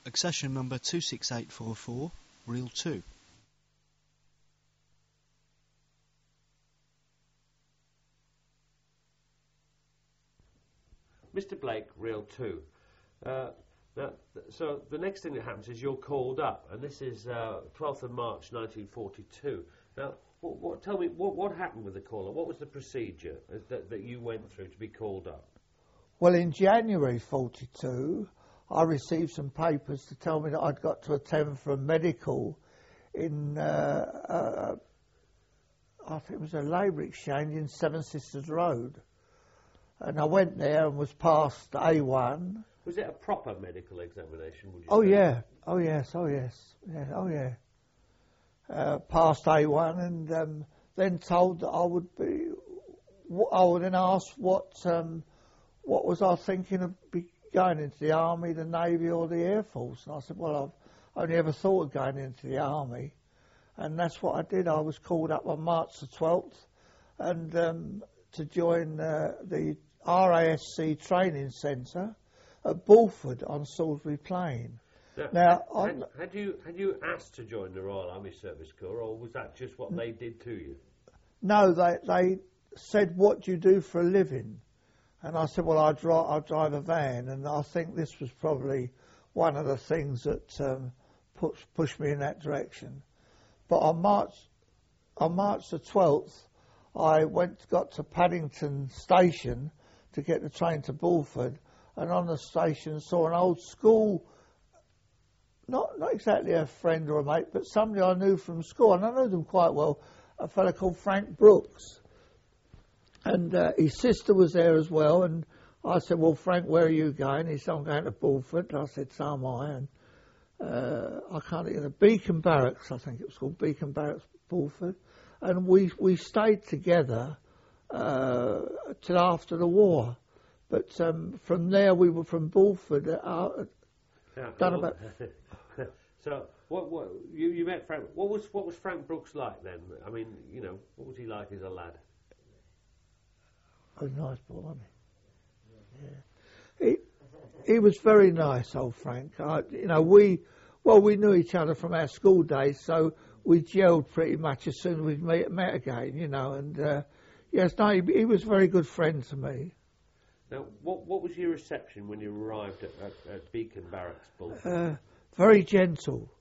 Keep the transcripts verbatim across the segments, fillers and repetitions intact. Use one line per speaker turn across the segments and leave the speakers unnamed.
Accession number two six eight four four, reel two.
Mister Blake, reel two. Uh, now, th so the next thing that happens is you're called up, and this is uh, twelfth of March nineteen forty-two. Now, what, what, tell me, what, what happened with the caller? What was the procedure that, that you went through to be called up?
Well, in January forty-two, I received some papers to tell me that I'd got to attend for a medical in, uh, uh, I think it was a labour exchange in Seven Sisters Road. And I went there and was passed A one.
Was it a proper medical examination, would you
Oh,
say?
yeah. Oh, yes. Oh, yes. Yeah. Oh, yeah. Uh, passed A one and um, then told that I would be... I would then asked what, um, what was I thinking of be going into the Army, the Navy or the Air Force. And I said, well, I've only ever thought of going into the Army. And that's what I did. I was called up on March the twelfth and um, to join uh, the R A S C Training Centre at Bulford on Salisbury Plain.
Now,
now
had, had, had you had you asked to join the Royal Army Service Corps, or was that just what they did to you?
No, they they said, what do you do for a living? And I said, well, I drive, I drive a van, and I think this was probably one of the things that um, push, pushed me in that direction. But on March, on March the twelfth, I went got to Paddington Station to get the train to Bulford, and on the station saw an old school, not not exactly a friend or a mate, but somebody I knew from school, and I knew them quite well, a fellow called Frank Brooks. And uh, his sister was there as well, and I said, well, Frank, where are you going? He said, I'm going to Bulford. I said, so am I. And uh, I can't think of the Beacon Barracks, I think it was called, Beacon Barracks, Bulford. And we, we stayed together uh, till after the war. But um, from there, we were from Bulford. Uh,
yeah,
done
well,
about...
so, what, what, you, you met Frank. What was, what was Frank Brooks like then? I mean, you know, what was he like as a lad?
Oh, nice boy, wasn't he? Yeah. He, he was very nice, old Frank. I, you know, we, well, we knew each other from our school days, so we gelled pretty much as soon as we met, met again, you know, and, uh, yes, no, he, he was a very good friend to me.
Now, what, what was your reception when you arrived at, at, at Beacon Barracks, Bulford?
Uh, very gentle.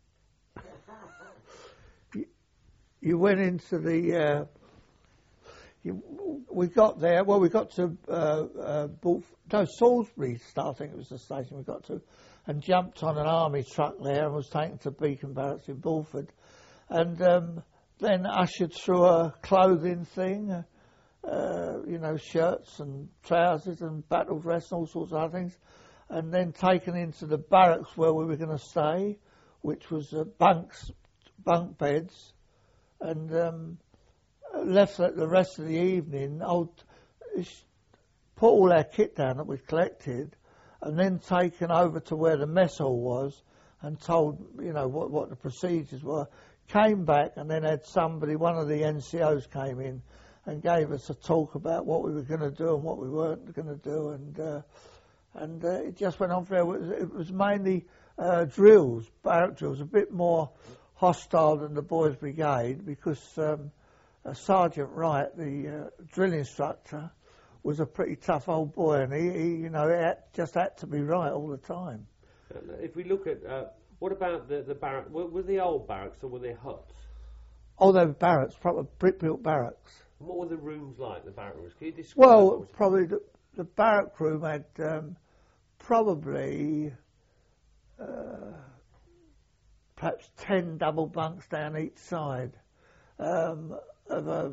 you, you went into the... Uh, You, we got there, well, we got to uh, uh, Bulf, no, Salisbury, I think it was the station we got to, and jumped on an army truck there and was taken to Beacon Barracks in Bulford, and um, then ushered through a clothing thing, uh, uh, you know, shirts and trousers and battle dress and all sorts of other things, and then taken into the barracks where we were going to stay, which was uh, bunks, bunk beds, and... Um, left the rest of the evening, I'll put all our kit down that we'd collected and then taken over to where the mess hall was and told, you know, what, what the procedures were. Came back and then had somebody, one of the N C Os came in and gave us a talk about what we were going to do and what we weren't going to do, and uh, and uh, it just went on for, it was, it was mainly uh, drills, barrack drills, a bit more hostile than the Boys Brigade because... Um, Uh, Sergeant Wright, the uh, drill instructor, was a pretty tough old boy, and he, he you know, it had, just had to be right all the time.
Uh, if we look at, uh, what about the, the barracks? Were, were they old barracks or were they huts?
Oh, they were barracks, proper brick-built barracks.
And what were the rooms like, the barrack rooms? Can you describe?
Well, probably the, the barrack room had um, probably uh, perhaps ten double bunks down each side. Um, of um,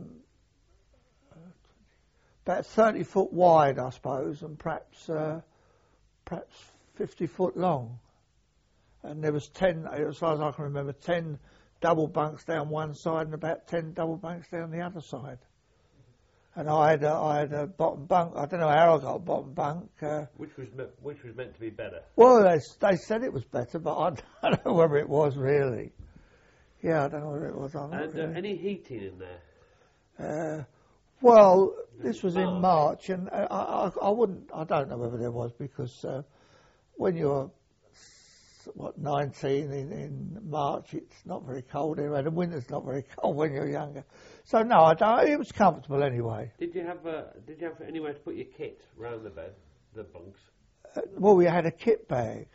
about thirty foot wide, I suppose, and perhaps uh, perhaps fifty foot long. And there was ten, as far as I can remember, ten double bunks down one side and about ten double bunks down the other side. And I had a, I had a bottom bunk. I don't know how I got a bottom bunk. Uh,
which was me which was meant to be better.
Well, they they said it was better, but I don't know whether it was really. Yeah, I don't know whether it was. I'm
and
really.
uh, any heating in there?
Uh, well, this was in March, and I, I, I wouldn't. I don't know whether there was because uh, when you're what, nineteen in, in March. It's not very cold anyway. The winter's not very cold when you're younger. So no, I don't, it was comfortable anyway.
Did you have uh, Did you have anywhere to put your kit round the bed, the bunks?
Uh, well, we had a kit bag,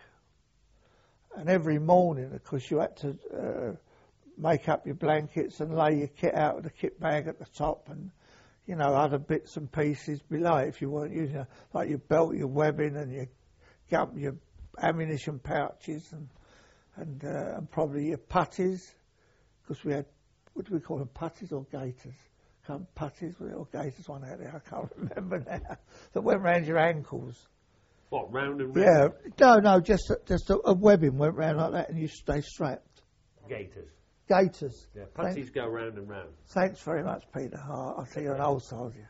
and every morning, of course, you had to uh, make up your blankets and lay your kit out of the kit bag at the top, and you know, other bits and pieces below it if you weren't using it, like your belt, your webbing, and your gum, your ammunition pouches, and and, uh, and probably your putties, because we had, what do we call them, putties or gaiters? Can't, putties or gaiters, one out there, I can't remember now, that went round your ankles.
What, round and
Yeah,
round?
no, no, just a, just a, a webbing went round like that, and you stay strapped.
Gaiters.
Gaiters.
Yeah, putties
Thanks.
go round and round.
Thanks very much, Peter. Oh, I see you're an old soldier.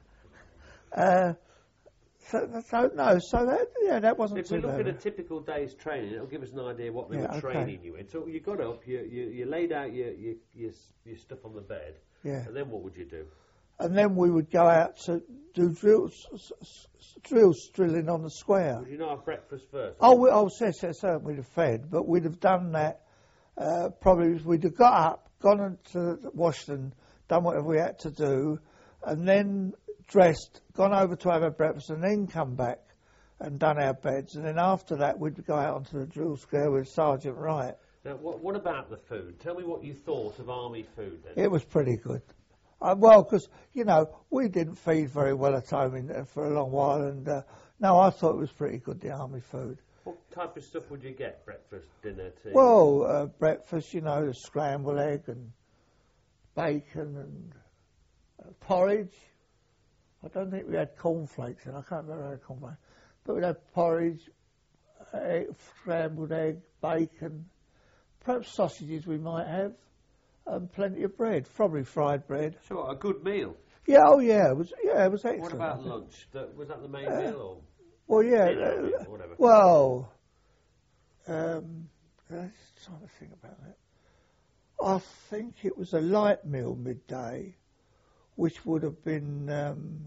Uh, so, so no, so that yeah, that wasn't
If
too
we look
bad.
at a typical day's training, it'll give us an idea what they
Yeah,
were
okay.
training you in. So you got up, you you, you laid out your, your your s- your stuff on the bed,
Yeah,
and then what would you do?
and then we would go out to do drills, s- s- s- drills, drilling on the square.
Would you not have breakfast first?
Oh, we, oh, yes, yes, certainly we'd have fed, but we'd have done that. Uh, probably we'd have got up, gone into Washington, done whatever we had to do, and then dressed, gone over to have our breakfast, and then come back and done our beds. And then after that, we'd go out onto the drill square with Sergeant Wright.
Now, what, what about the food? Tell me what you thought of army food then.
It was pretty good. Uh, well, because, you know, we didn't feed very well at home in, uh, for a long while, and uh, no, I thought it was pretty good, the army food.
What type of stuff would you get? Breakfast, dinner, tea?
Well, uh, breakfast, you know, the scrambled egg and bacon and uh, porridge. I don't think we had cornflakes, and I can't remember if we had cornflakes. But we had porridge, egg, scrambled egg, bacon, perhaps sausages we might have, and plenty of bread, probably fried bread.
So a good meal.
Yeah, oh yeah, it was yeah, it was excellent.
What about lunch? That, was that the main meal or
Well, yeah,
dinner
uh,
meal or whatever?
well, um, let's try to think about that. I think it was a light meal midday, which would have been um,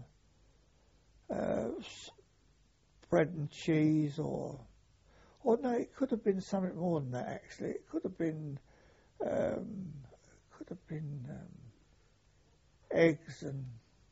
uh, s- bread and cheese, or, or no, it could have been something more than that. Actually, it could have been, um, could have been um, eggs and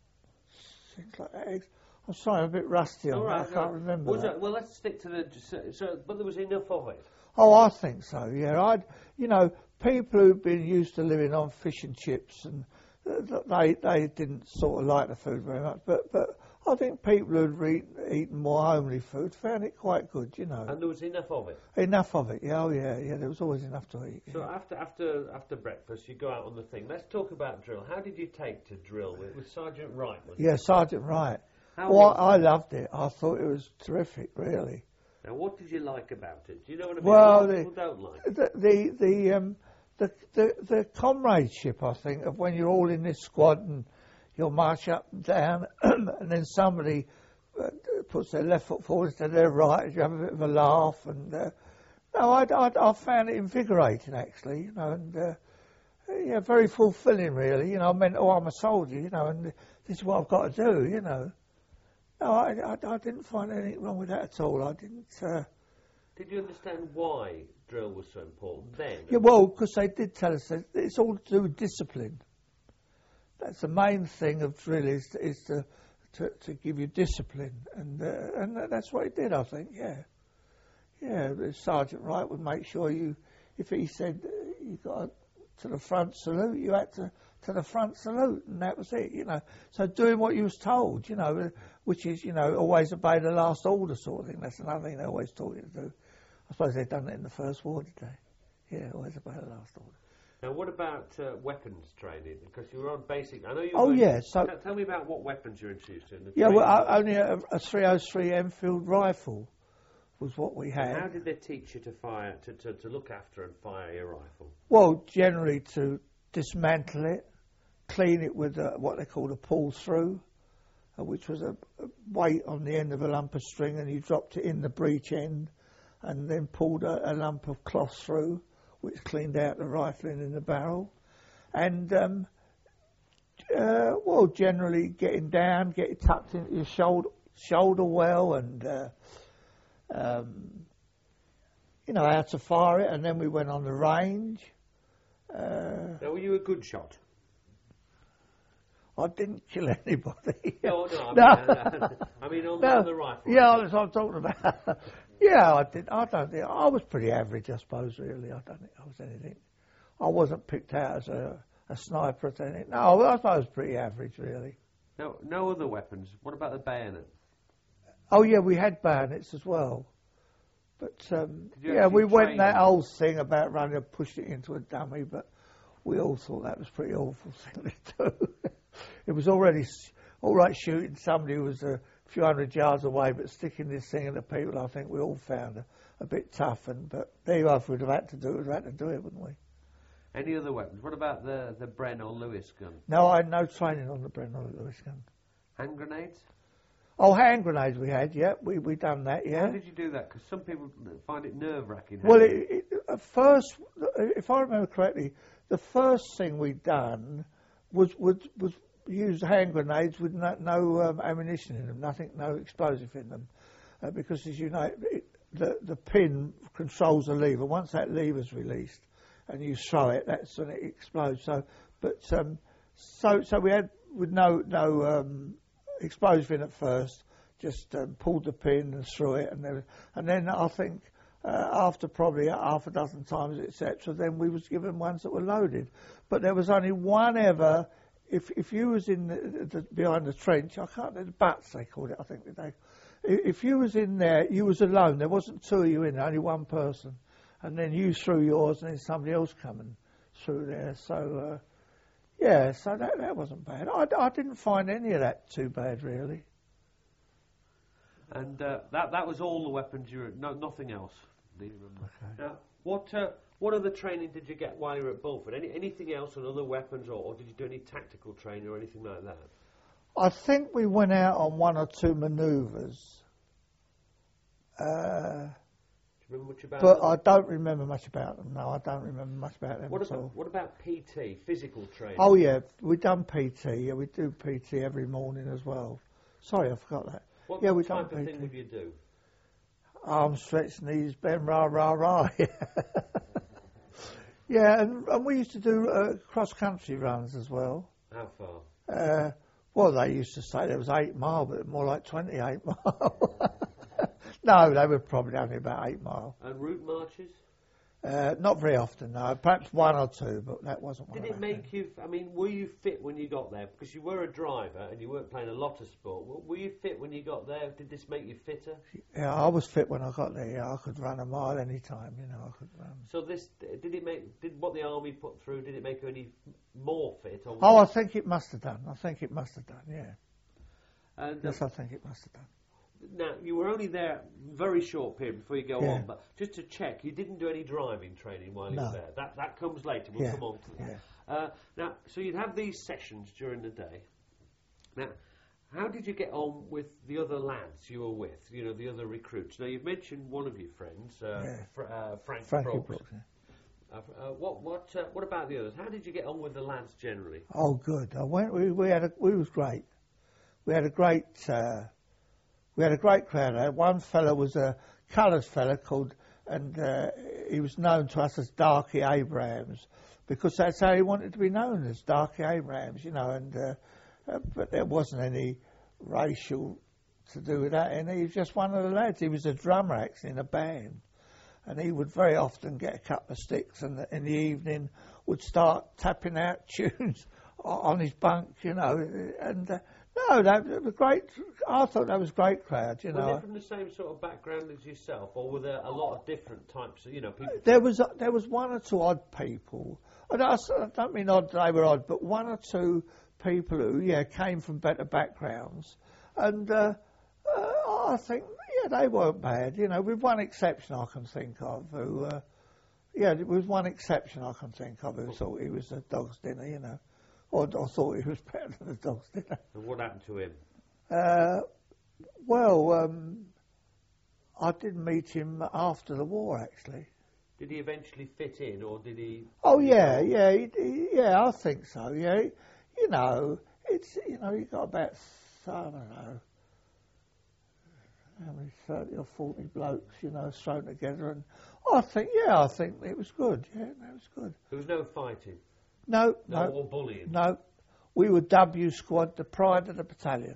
things like that. Eggs. I'm sorry, I'm a bit rusty on
All
that.
right,
I can't
all right.
remember.
Was
that.
it, well, let's stick to the. So, so, but there was enough of it.
Oh, I think so. Yeah, I'd. You know, people who've been used to living on fish and chips, and uh, they they didn't sort of like the food very much. But but I think people who'd re- eaten more homely food found it quite good. You know,
And there was enough of it.
enough of it. Yeah, oh yeah, yeah. There was always enough to eat.
So
Yeah.
after after after breakfast, you go out on the thing. Let's talk about drill. How did you take to drill with, with Sergeant Wright? Was it?
Yeah, Sergeant Wright.
How
Well,
was
I
it?
loved it. I thought it was terrific, really.
Now, what did you like about it? Do you know what I mean?
Well,
A lot of
the-
people don't like.
The the the um the, the the comradeship, I think, of when you're all in this squad and you'll march up and down, and then somebody uh, puts their left foot forward instead of their right, you have a bit of a laugh, and uh, no, I, I I found it invigorating actually, you know, and uh, yeah, very fulfilling really. You know, I meant, oh, I'm a soldier, you know, and this is what I've got to do, you know. No, I, I, I didn't find anything wrong with that at all. I didn't. Uh,
Did you understand why drill was so important then?
Yeah, well, because they did tell us that it's all to do with discipline. That's the main thing of drill is to, is to, to, to give you discipline, and uh, and that's what it did, I think. Yeah, yeah. The Sergeant Wright would make sure you, if he said uh, you got to the front salute, you had to to the front salute, and that was it. You know, so doing what you was told, you know, which is you know always obey the last order sort of thing. That's another thing they always taught you to do. I suppose they'd done it in the First War, did they? Yeah, always obey the last order.
Now, what about uh, weapons training? Because you were on basic. I know you.
Oh,
were,
yeah, so-
Tell, tell me about what weapons you're introduced to. In the
Yeah, well,
training.
uh, only a, a three oh three Enfield rifle was what we had.
How did they teach you to fire, to, to, to look after and fire your rifle?
Well, generally to dismantle it, clean it with a, what they called a pull-through, uh, which was a, a weight on the end of a lump of string, and you dropped it in the breech end, and then pulled a, a lump of cloth through, which cleaned out the rifling in the barrel. And, um, uh, well, generally getting down, get it tucked into your shoulder, shoulder well, and uh, um, you know, how to fire it, and then we went on the range. Uh,
now, were you a good shot?
I didn't kill anybody.
No, no, I mean,
No.
uh, I mean on,
No.
on the rifle.
Yeah, that's what I'm talking about. Yeah, I did. I don't think I was pretty average, I suppose. Really, I don't think I was anything. I wasn't picked out as a, a sniper or anything. No, I suppose I was pretty average, really.
No, no other weapons. What about the bayonet?
Oh yeah, we had bayonets as well. But um,
Did you
yeah, we
actually
went
train
that
them?
old thing about running and pushing it into a dummy, but we all thought that was a pretty awful thing to do. It was already s- all right shooting somebody who was a few hundred yards away, but sticking this thing in the people, I think we all found a, a bit tough. And but there you are, if we'd have had to do it, we'd have had to do it, wouldn't we?
Any other weapons? What about the, the Bren or Lewis gun?
No, I had no training on the Brennan Lewis gun.
Hand grenades?
Oh, hand grenades we had, yeah, we we done that, yeah.
How did you do that? Because some people find it nerve-wracking.
Well, it, it, at first, if I remember correctly, the first thing we'd done was was, was use hand grenades with no, no um, ammunition in them, nothing, no explosive in them, uh, because as you know, it, the the pin controls the lever. Once that lever's released and you throw it, that's when it explodes. So, but um, so so we had with no no um, explosive in at first, just um, pulled the pin and threw it, and then and then I think. Uh, after probably half a dozen times, et cetera, then we was given ones that were loaded. But there was only one ever. If if you was in the, the, behind the trench, I can't. The butts they called it, I think. They, if you was in there, you was alone. There wasn't two of you in there, only one person. And then you threw yours, and then somebody else coming through there. So uh, yeah, so that that wasn't bad. I, I didn't find any of that too bad, really.
And uh, that that was all the weapons you were... No, nothing else. Do you remember?
Okay.
Now, what uh, what other training did you get while you were at Bulford? Any anything else on other weapons, or, or did you do any tactical training or anything like that?
I think we went out on one or two manoeuvres. Uh,
Do you remember much about
But
them?
I don't remember much about them. No, I don't remember much about them
What
at
about
all.
what about P T, physical training?
Oh yeah, we done P T. Yeah, we do P T every morning as well. Sorry, I forgot that.
What,
yeah,
what
we
type
done
of
P T.
thing would you do?
Arm stretch, knees bend, rah rah rah. Yeah, and, and we used to do uh, cross country runs as well.
How far?
Uh, well, they used to say there was eight mile, but more like twenty-eight mile. No, they were probably only about eight mile.
And route marches?
Uh, not very often, no. Perhaps one or two, but that wasn't one
Did
of
it
them.
make you, I mean, were you fit when you got there? Because you were a driver and you weren't playing a lot of sport. W- Were you fit when you got there? Did this make you fitter?
Yeah, I was fit when I got there. Yeah, I could run a mile any time, you know, I could run.
So this, did it make, did what the army put through, did it make you any f- more fit? Or
Oh, I think it must have done. I think it must have done, yeah.
and,
Yes,
uh,
I think it must have done.
now, you were only there a very short period before you go
Yeah.
on, but just to check, you didn't do any driving training while you
No.
were there. That that comes later, we'll
Yeah,
come on to that.
yeah.
Uh, now, so you'd have these sessions during the day. Now, how did you get on with the other lads you were with, you know, the other recruits? Now, you've mentioned one of your friends, uh,
Yeah.
Fr- uh, Frank
Frankie
Brooks.
Brooks, yeah.
Uh, uh, what what uh, what about the others? How did you get on with the lads generally?
Oh, good. I went. We, we had. A, we was great. We had a great. Uh, we had a great crowd. Uh, One fella was a colours fella called, and uh, he was known to us as Darky Abrahams, because that's how he wanted to be known, as Darky Abrahams, you know. And uh, uh, but there wasn't any racial to do with that, and he was just one of the lads. He was a drummer actually in a band. And he would very often get a couple of sticks, and in the evening would start tapping out tunes on his bunk, you know. And uh, no, that was great. I thought that was a great crowd, you
Were
know.
they from the same sort of background as yourself, or were there a lot of different types of, you know, people?
There was there was one or two odd people. And I s- I don't mean odd; they were odd, but one or two people who, yeah, came from better backgrounds, and uh, uh, I think, yeah, they weren't bad. You know, with one exception I can think of, who, uh, yeah, there was one exception I can think of who thought he was a dog's dinner, you know, or, or thought he was better than a dog's dinner.
And what happened to him?
Uh, well, um, I did meet him after the war, actually.
Did he eventually fit in, or did he?
Oh
did he
yeah,
go-
yeah, he, he, yeah. I think so. Yeah, you know, it's you know, you got about I don't know, how many, thirty or forty blokes, you know, thrown together. And I think, yeah, I think it was good. Yeah, it was good.
There was no fighting?
No,
No,
no.
or bullying?
No. We were W Squad, the pride of the battalion.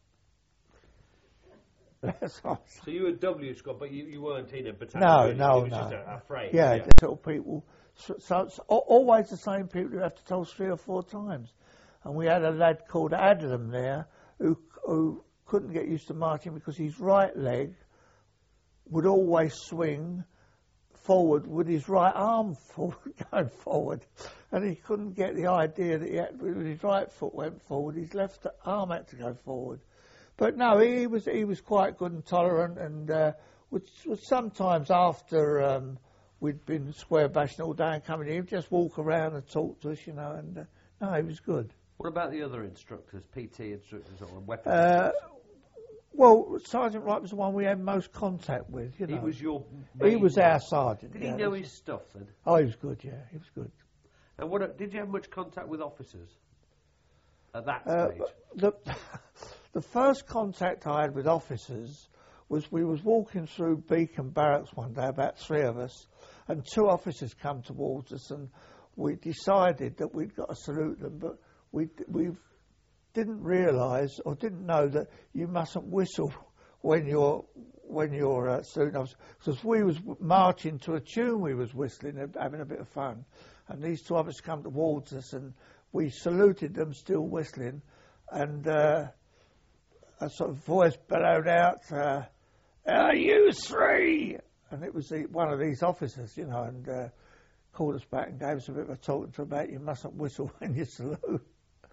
That's awesome.
So you were W Squad, but you, you weren't in a battalion?
No,
really.
no,
It was
no.
just a, a phrase?
Yeah,
yeah.
the sort of people. So, so it's al- always the same people who have to tell three or four times. And we had a lad called Adam there who who couldn't get used to marching because his right leg would always swing forward with his right arm forward, going forward. And he couldn't get the idea that he had, when his right foot went forward, his left arm had to go forward. But no, he, he was he was quite good and tolerant, and uh, would, would sometimes after um, we'd been square bashing all day and coming in, he'd just walk around and talk to us, you know, and uh, no, he was good.
What about the other instructors, P T instructors or weapons
Uh,
instructors?
well, Sergeant Wright was the one we had most contact with, you know.
He was your
He
main
was
man.
our sergeant.
Did
yeah,
he know
that's-
his stuff then?
Oh, he was good, yeah, he was good.
And what did you have much contact with officers at that
Uh,
stage?
the, the first contact I had with officers was we was walking through Beacon Barracks one day, about three of us, and two officers come towards us, and we decided that we'd got to salute them, but we we didn't realise or didn't know that you mustn't whistle when you're when you're uh, saluting officers, because we was marching to a tune we was whistling and having a bit of fun, and these two officers come towards us, and we saluted them still whistling, and uh, a sort of voice bellowed out, uh, "Are you three?" And it was the, one of these officers, you know, and uh, called us back and gave us a bit of a talking to about you mustn't whistle when you salute.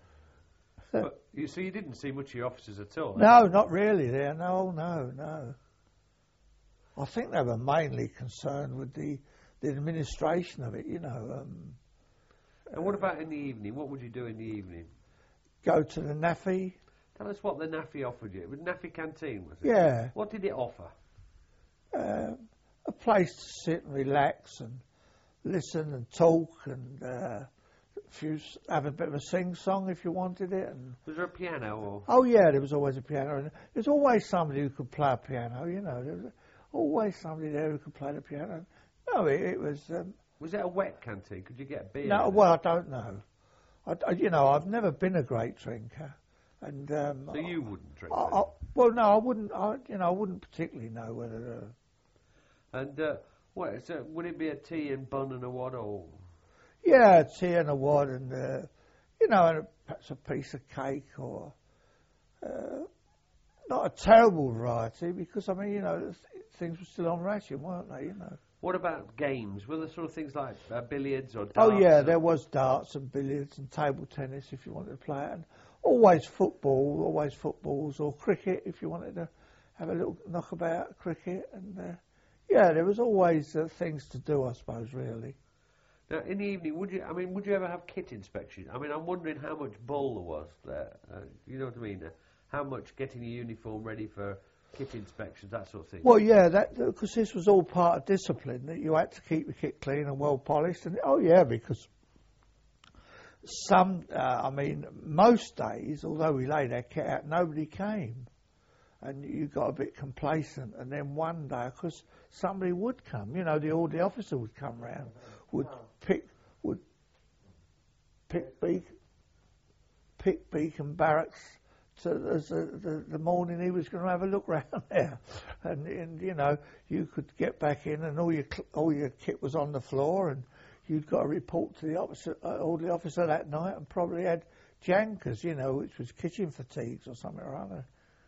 But you, so you didn't see much of your officers at all?
No, not really there. No, no, no. I think they were mainly concerned with the, the administration of it, you know. Um,
And what about in the evening? What would you do in the evening?
go to the NAFI.
Tell us what the NAFI offered you. It was NAFI canteen, was it?
Yeah.
What did it offer?
Uh, a place to sit and relax and listen and talk and uh, if you s- have a bit of a sing-song if you wanted it. And
Was there a piano or?
oh, yeah, there was always a piano. And there's always somebody who could play a piano, you know. There was always somebody there who could play the piano. No, it, it was... Um,
Was it a wet canteen? Could you get beer?
no,
in it?
well, I don't know. I, I- you know, I've never been a great drinker. And um,
So you wouldn't drink
I,
then?
I, well, no, I wouldn't. I, you know, I wouldn't particularly know whether. Uh,
And uh, what? So would it be a tea and bun and a what or?
yeah, tea and a wad, and uh, you know, and a, perhaps a piece of cake, or uh, not a terrible variety, because I mean, you know, th- things were still on ration, weren't they? You know.
What about games? Were there sort of things like uh, billiards or darts?
Oh yeah,
or-
there was darts and billiards and table tennis if you wanted to play it, and always football, always footballs or cricket if you wanted to have a little knockabout cricket, and uh, yeah, there was always uh, things to do, I suppose, really.
Now, in the evening, would you? I mean, would you ever have kit inspection? I mean, I'm wondering how much bull there was there. Uh, you know what I mean? Uh, how much getting your uniform ready for kit inspections, that sort of thing.
Well, yeah, that because this was all part of discipline, that you had to keep your kit clean and well polished, and oh yeah, because some, uh, I mean, most days, although we laid our kit out, nobody came, and you got a bit complacent, and then one day, because somebody would come, you know, the all the officer would come round, would pick, would pick beak, pick Beacon Barracks. So as the, the, the morning he was going to have a look round there, and, and you know you could get back in, and all your cl- all your kit was on the floor, and you'd got to report to the officer, uh, all the officer that night, and probably had jankers, you know, which was kitchen fatigues or something or other.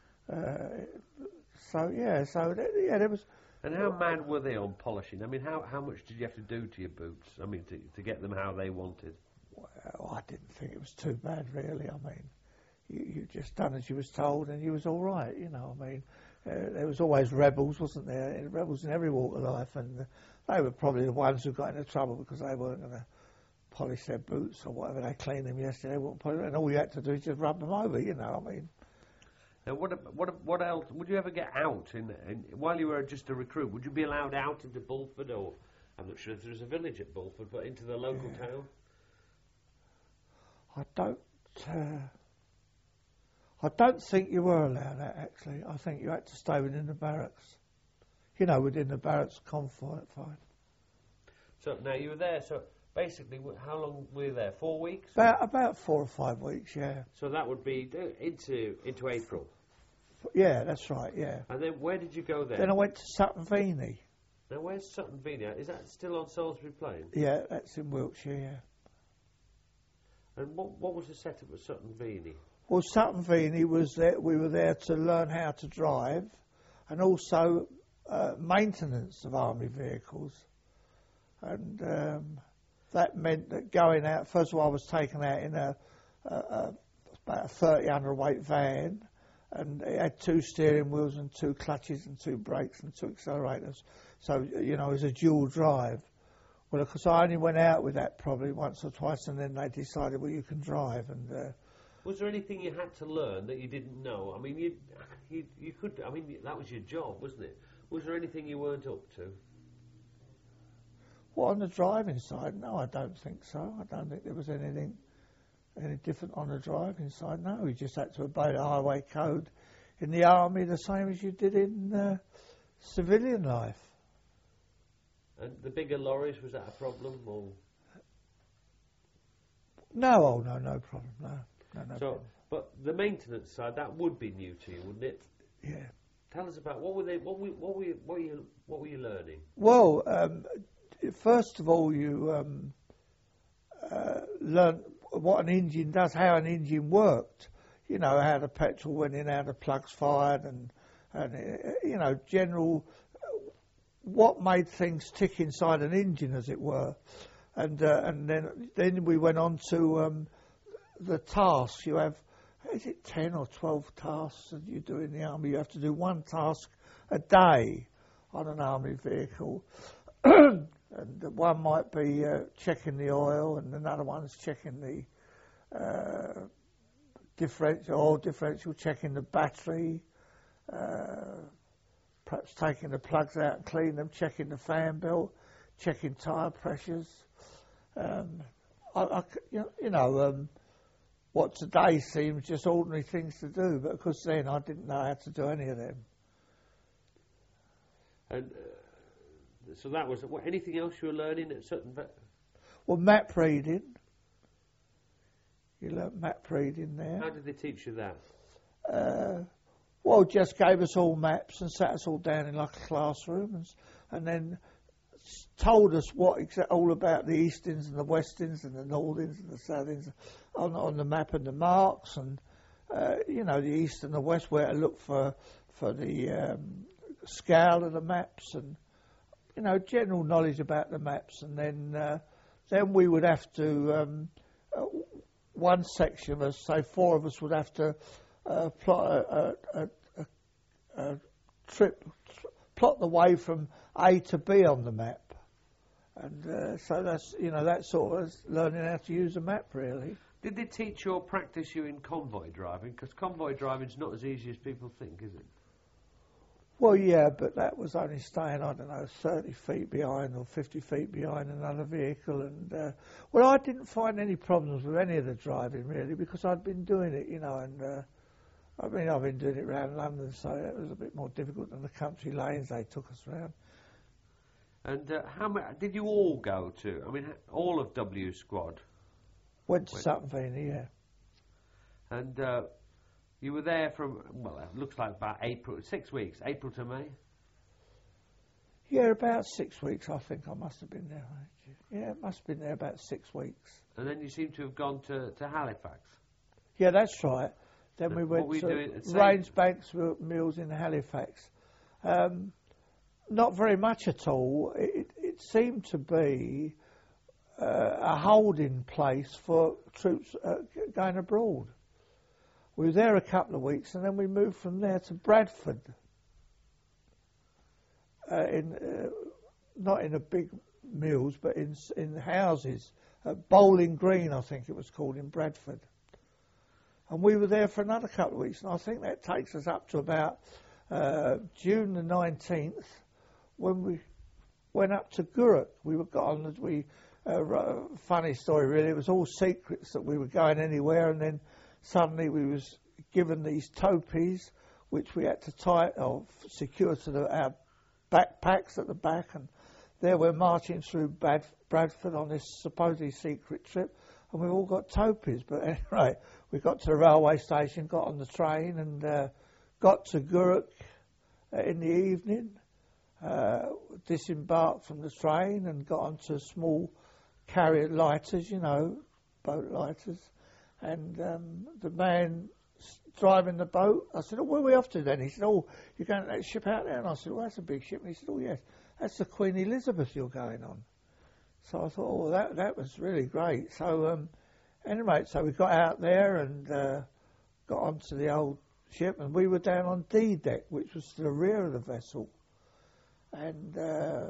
Uh, so yeah, so th- yeah, there was.
And how mad were they on polishing? I mean, how how much did you have to do to your boots? I mean, to to get them how they wanted.
Well, I didn't think it was too bad, really. I mean. You, you just done as you was told, and you was all right. You know, I mean, uh, there was always rebels, wasn't there? Rebels in every walk of life, and uh, they were probably the ones who got into trouble because they weren't going to polish their boots or whatever. They cleaned them yesterday, they wouldn't polish them, and all you had to do is just rub them over. You know, I mean.
Now, what ab- what ab- what else? Would you ever get out in, in while you were just a recruit? Would you be allowed out into Bulford, or I'm not sure if there was a village at Bulford, but into the local
Yeah.
town?
I don't. Uh, I don't think you were allowed that, actually. I think you had to stay within the barracks. You know, within the barracks confine.
So now you were there, so basically, wh- how long were you there? Four weeks?
About, about four or five weeks, yeah.
So that would be uh, into into April.
Yeah, that's right, yeah.
And then where did you go then?
Then I went to Sutton Veeney.
Now, where's Sutton Veeney? Is that still on Salisbury Plain?
Yeah, that's in Wiltshire, yeah.
And what what was the setup at Sutton Veeney?
Well, Sutton Veeney was there, we were there to learn how to drive and also uh, maintenance of army vehicles. And um, that meant that going out, first of all, I was taken out in a, a, a about a thirty hundredweight van, and it had two steering wheels and two clutches and two brakes and two accelerators. So, you know, it was a dual drive. Well, of course, I only went out with that probably once or twice, and then they decided, well, you can drive. And uh,
was there anything you had to learn that you didn't know? I mean, you, you, you could. I mean, that was your job, wasn't it? Was there anything you weren't up to?
well, on the driving side, no, I don't think so. I don't think there was anything any different on the driving side. No, you just had to obey the highway code in the army the same as you did in uh, civilian life.
And the bigger lorries, was that a problem? Or
No, oh no, no problem. No, no, no
so,
problem.
but the maintenance side, that would be new to you, wouldn't it?
Yeah.
Tell us about what were they? What were what were you, what were you, what were you learning?
Well, um, first of all, you um, uh, learn what an engine does, how an engine worked. You know, how the petrol went in, how the plugs fired, and and uh, you know, general uh, what made things tick inside an engine, as it were. And uh, and then then we went on to um, the tasks. You have, is it ten or twelve tasks that you do in the army? You have to do one task a day on an army vehicle. And one might be uh, checking the oil, and another one's checking the uh, differential, oil differential, checking the battery, uh, perhaps taking the plugs out and cleaning them, checking the fan belt, checking tyre pressures. Um, I, I, you know, um, what today seems just ordinary things to do, but of course then I didn't know how to do any of them.
And uh, so that was what, anything else you were learning at certain. Ve-
Well, map reading. You learnt map reading there.
How did they teach you that?
Uh, well, just gave us all maps and sat us all down in like a classroom, and, and then s- told us what exa- all about the Eastings and the Westings and the Northings and the Southings on on the map and the marks, and uh, you know, the East and the West, where to look for for the um, scale of the maps, and you know, general knowledge about the maps. And then uh, then we would have to um, uh, one section of us, say four of us, would have to uh, plot a, a, a, a trip, tr- plot the way from A to B on the map. And uh, so that's, you know, that sort of learning how to use a map, really.
Did they teach you or practice you in convoy driving? Because convoy driving's not as easy as people think, is it?
Well, yeah, but that was only staying, I don't know, thirty feet behind or fifty feet behind another vehicle. And, uh, well, I didn't find any problems with any of the driving, really, because I'd been doing it, you know, and, uh, I mean, I've been doing it around London, so it was a bit more difficult than the country lanes they took us round.
And uh, how many did you all go to? I mean, all of W Squad?
Went to
Went.
Sutton Veeney, yeah.
And uh, you were there from, well, it looks like about April, six weeks, April to May?
Yeah, about six weeks, I think I must have been there. Yeah, it must have been there about six weeks.
And then you seem to have gone to, to Halifax.
Yeah, that's right. Then
And
we
what
went
were you
to
doing at Saint-
Rangebanks Mills in Halifax. Um, not very much at all. It, it seemed to be uh, a holding place for troops uh, g- going abroad. We were there a couple of weeks, and then we moved from there to Bradford. Uh, in uh, not in a big mills, but in in houses at Bowling Green, I think it was called, in Bradford. And we were there for another couple of weeks, and I think that takes us up to about uh, June the nineteenth, when we went up to Gourock. We were gone. We uh, funny story, really. It was all secrets that we were going anywhere, and then suddenly we was given these topies, which we had to tie or secure to the, our backpacks at the back, and there we're marching through Brad, Bradford on this supposedly secret trip, and we've all got topies. But anyway, we got to the railway station, got on the train, and uh, got to Guruk uh, in the evening, uh, disembarked from the train and got onto small carrier lighters, you know, boat lighters, and um, the man driving the boat, I said, oh, where are we off to then? He said, oh, you're going to that ship out there? And I said, well, that's a big ship. And he said, oh, yes, that's the Queen Elizabeth you're going on. So I thought, oh, that that was really great. So um, anyway, so we got out there and uh, got onto the old ship, and we were down on D deck, which was to the rear of the vessel. And, uh,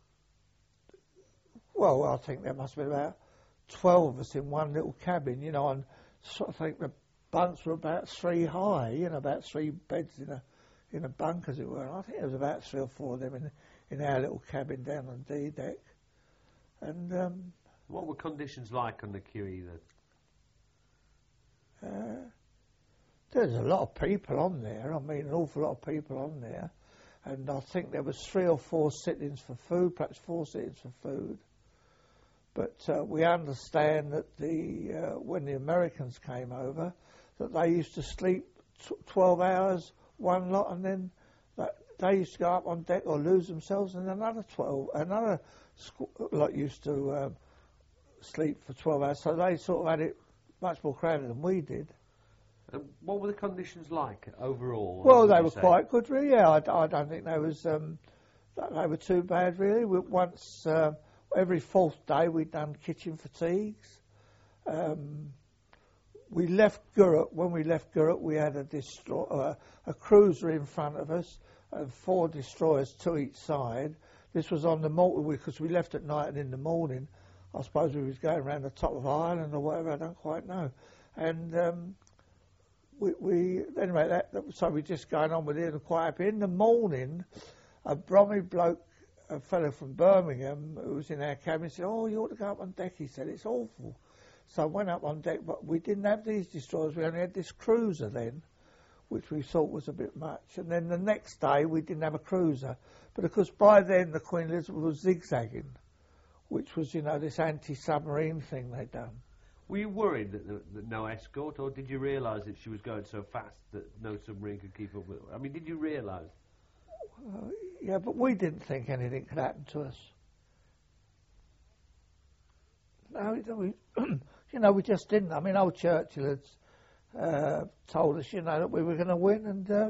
well, I think there must have been about twelve of us in one little cabin, you know, and sort of think the bunks were about three high, you know, about three beds in a in a bunk, as it were. And I think there was about three or four of them in in our little cabin down on D deck. And um,
what were conditions like on the Q E then?
Uh, there's a lot of people on there. I mean, an awful lot of people on there. And I think there was three or four sittings for food, perhaps four sittings for food. But uh, we understand that the uh, when the Americans came over, that they used to sleep t- twelve hours, one lot, and then that they used to go up on deck or lose themselves, and another twelve, another squ- lot used to um, sleep for twelve hours. So they sort of had it much more crowded than we did.
And what were the conditions like overall?
Well, they were say? quite good, really. Yeah, I, I don't think they was um, they were too bad, really. We, once. Uh, Every fourth day we'd done kitchen fatigues. Um, we left Guruk. When we left Guruk, we had a, destroy, uh, a cruiser in front of us and four destroyers to each side. This was on the morning because we left at night, and in the morning, I suppose we was going around the top of Ireland or whatever. I don't quite know. And um, we, we anyway, that, that, so we just going on with it and quite happy. In the morning, a Bromley bloke, a fellow from Birmingham who was in our cabin, said, oh, you ought to go up on deck. He said, it's awful. So I went up on deck, but we didn't have these destroyers. We only had this cruiser then, which we thought was a bit much. And then the next day we didn't have a cruiser. But of course by then the Queen Elizabeth was zigzagging, which was, you know, this anti-submarine thing they'd done.
Were you worried that, that, that no escort, or did you realise that she was going so fast that no submarine could keep up with her? I mean, did you realise?
Uh, yeah, but we didn't think anything could happen to us. No, we, you know, we just didn't. I mean, old Churchill had uh, told us, you know, that we were going to win, and uh,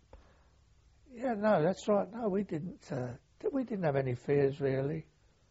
yeah, no, that's right. No, we didn't. Uh, we didn't have any fears, really.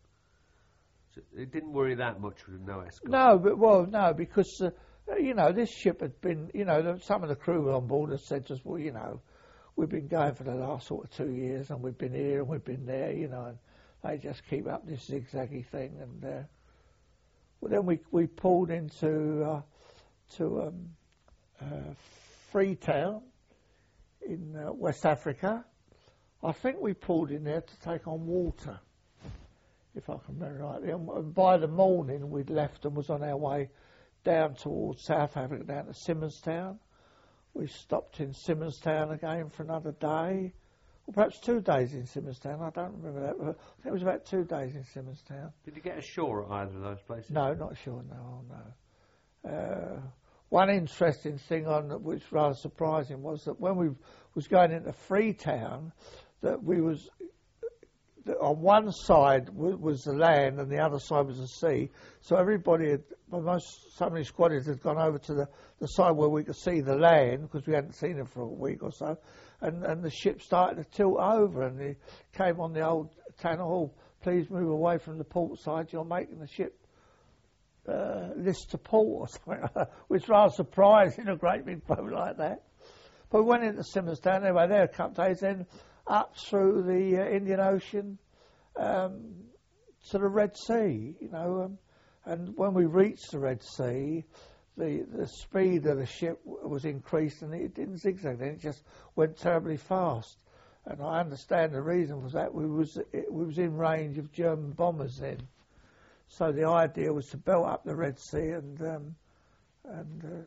So it didn't worry that much with no escort?
No, but well, no, because uh, you know, this ship had been, you know, some of the crew on board had said to us, well, you know, we've been going for the last sort of two years, and we've been here and we've been there, you know, and they just keep up this zigzaggy thing. And uh, well, then we we pulled into uh, to um, uh, Freetown in uh, West Africa. I think we pulled in there to take on water, if I can remember rightly. And, and by the morning, we'd left and was on our way down towards South Africa, down to Simonstown. We stopped in Simonstown again for another day, or perhaps two days in Simonstown. I don't remember that. But I think it was about two days in Simonstown.
Did you get ashore at either of those places?
No, not sure. No, no. Uh, one interesting thing on which was rather surprising was that when we was going into Freetown, that we was that on one side w- was the land and the other side was the sea. So everybody, had, well, most so many squadrons had gone over to the, the side where we could see the land because we hadn't seen it for a week or so, and and the ship started to tilt over, and it came on the old tannoy, oh, please move away from the port side. You're making the ship uh, list to port or something like that, which is rather surprising, a great big boat like that. But we went into Simonstown, anyway, there a couple of days, then up through the uh, Indian Ocean um, to the Red Sea, you know, um, and when we reached the Red Sea, the the speed of the ship w- was increased, and it didn't zigzag then, it just went terribly fast. And I understand the reason was that we was it, we was in range of German bombers then. So the idea was to belt up the Red Sea and um, and uh,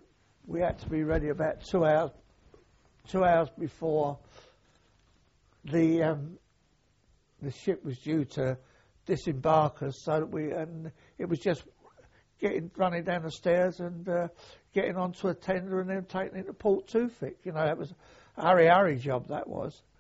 we had to be ready about two hours, two hours before the um, the ship was due to disembark us. So that we and it was just getting running down the stairs and uh, getting onto a tender and then taking it to Port Toothwick. You know, that was a hurry hurry job. That was.